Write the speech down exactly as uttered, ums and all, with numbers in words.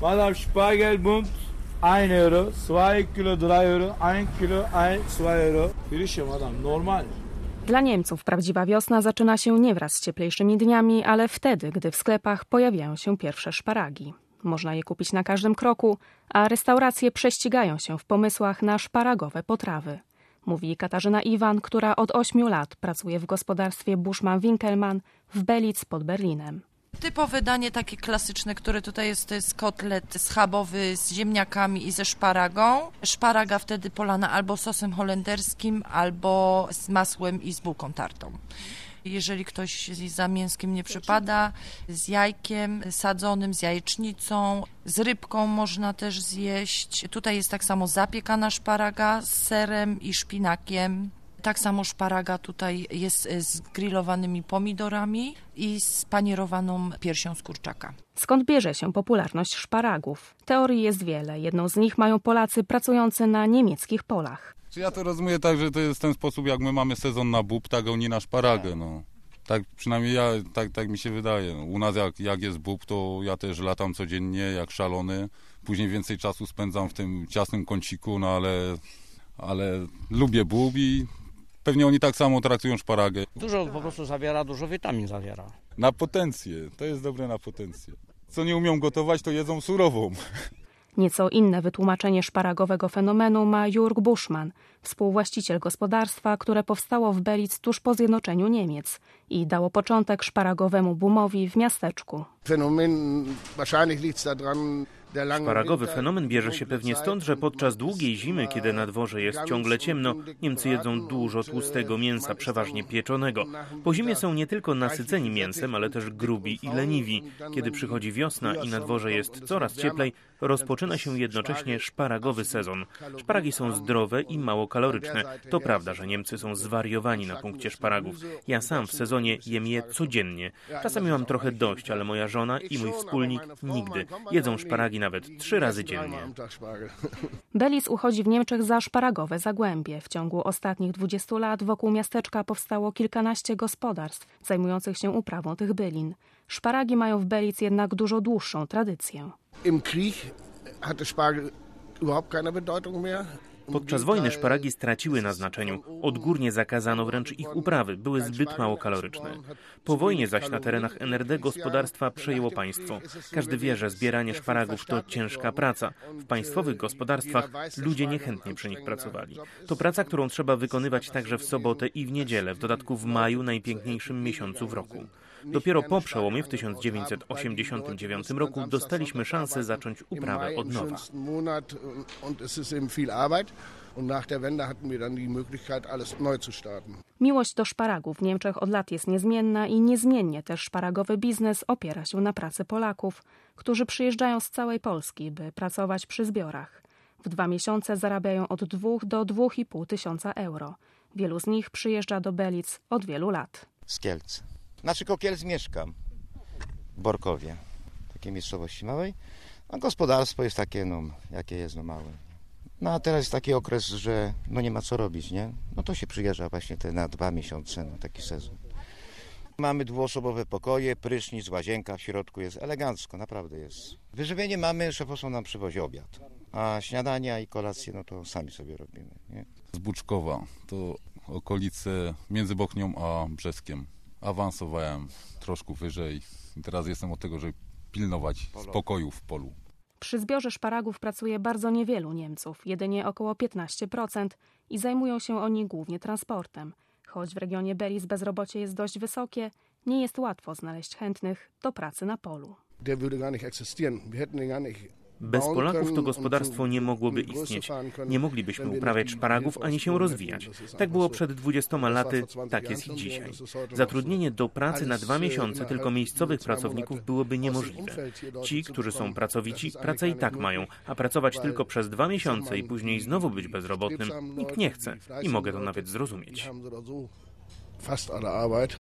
Madame Spargelbund ein Euro, zwei Kilo drei Euro, ein Kilo ein, zwei Euro. Pisze, madame, normalnie. Dla Niemców prawdziwa wiosna zaczyna się nie wraz z cieplejszymi dniami, ale wtedy, gdy w sklepach pojawiają się pierwsze szparagi. Można je kupić na każdym kroku, a restauracje prześcigają się w pomysłach na szparagowe potrawy. Mówi Katarzyna Iwan, która od ośmiu lat pracuje w gospodarstwie Buschmann-Winkelmann w Belitz pod Berlinem. Typowe danie takie klasyczne, które tutaj jest, to jest kotlet schabowy z ziemniakami i ze szparagą. Szparaga wtedy polana albo sosem holenderskim, albo z masłem i z bułką tartą. Jeżeli ktoś za mięskiem nie przypada, z jajkiem sadzonym, z jajecznicą, z rybką można też zjeść. Tutaj jest tak samo zapiekana szparaga z serem i szpinakiem. Tak samo szparaga tutaj jest z grillowanymi pomidorami i z panierowaną piersią z kurczaka. Skąd bierze się popularność szparagów? Teorii jest wiele. Jedną z nich mają Polacy pracujący na niemieckich polach. Ja to rozumiem tak, że to jest ten sposób, jak my mamy sezon na bób, tak oni na szparagę. No. Tak przynajmniej ja, tak, tak mi się wydaje. U nas jak, jak jest bób, to ja też latam codziennie jak szalony. Później więcej czasu spędzam w tym ciasnym kąciku, no ale, ale lubię bób i pewnie oni tak samo traktują szparagę. Dużo po prostu zawiera, dużo witamin zawiera. Na potencję, to jest dobre na potencję. Co nie umią gotować, to jedzą surową. Nieco inne wytłumaczenie szparagowego fenomenu ma Jörg Buschmann, współwłaściciel gospodarstwa, które powstało w Belitz tuż po zjednoczeniu Niemiec i dało początek szparagowemu boomowi w miasteczku. Szparagowy fenomen bierze się pewnie stąd, że podczas długiej zimy, kiedy na dworze jest ciągle ciemno, Niemcy jedzą dużo tłustego mięsa, przeważnie pieczonego. Po zimie są nie tylko nasyceni mięsem, ale też grubi i leniwi. Kiedy przychodzi wiosna i na dworze jest coraz cieplej, rozpoczyna się jednocześnie szparagowy sezon. Szparagi są zdrowe i mało kaloryczne. To prawda, że Niemcy są zwariowani na punkcie szparagów. Ja sam w sezonie jem je codziennie. Czasami mam trochę dość, ale moja żona i mój wspólnik nigdy. Jedzą szparagi nawet trzy razy dziennie. Belitz uchodzi w Niemczech za szparagowe zagłębie. W ciągu ostatnich dwudziestu lat wokół miasteczka powstało kilkanaście gospodarstw zajmujących się uprawą tych bylin. Szparagi mają w Belitz jednak dużo dłuższą tradycję. Im Krieg hatte Spargel überhaupt keine Bedeutung mehr. Podczas wojny szparagi straciły na znaczeniu. Odgórnie zakazano wręcz ich uprawy, były zbyt mało kaloryczne. Po wojnie zaś na terenach N R D gospodarstwa przejęło państwo. Każdy wie, że zbieranie szparagów to ciężka praca. W państwowych gospodarstwach ludzie niechętnie przy nich pracowali. To praca, którą trzeba wykonywać także w sobotę i w niedzielę, w dodatku w maju, najpiękniejszym miesiącu w roku. Dopiero po przełomie w tysiąc dziewięćset osiemdziesiątym dziewiątym roku dostaliśmy szansę zacząć uprawę od nowa. Miłość do szparagów w Niemczech od lat jest niezmienna i niezmiennie też szparagowy biznes opiera się na pracy Polaków, którzy przyjeżdżają z całej Polski, by pracować przy zbiorach. W dwa miesiące zarabiają od dwóch do dwóch i pół tysiąca euro. Wielu z nich przyjeżdża do Belitz od wielu lat. Z Kielc. Znaczy koło Kielc mieszkam, w Borkowie, takiej miejscowości małej. A gospodarstwo jest takie, no, jakie jest, no małe. No a teraz jest taki okres, że no nie ma co robić, nie? No to się przyjeżdża właśnie te na dwa miesiące, no taki sezon. Mamy dwuosobowe pokoje, prysznic, łazienka, w środku jest elegancko, naprawdę jest. Wyżywienie mamy, szefostwo nam przywozi obiad, a śniadania i kolacje, no to sami sobie robimy, nie? Z Buczkowa, to okolice między Bochnią a Brzeskiem. Awansowałem troszkę wyżej i teraz jestem od tego, żeby pilnować spokoju w polu. Przy zbiorze szparagów pracuje bardzo niewielu Niemców, jedynie około piętnaście procent i zajmują się oni głównie transportem. Choć w regionie Belitz bezrobocie jest dość wysokie, nie jest łatwo znaleźć chętnych do pracy na polu. Bez Polaków to gospodarstwo nie mogłoby istnieć. Nie moglibyśmy uprawiać szparagów ani się rozwijać. Tak było przed dwudziestoma laty, tak jest i dzisiaj. Zatrudnienie do pracy na dwa miesiące tylko miejscowych pracowników byłoby niemożliwe. Ci, którzy są pracowici, pracę i tak mają, a pracować tylko przez dwa miesiące i później znowu być bezrobotnym nikt nie chce i mogę to nawet zrozumieć.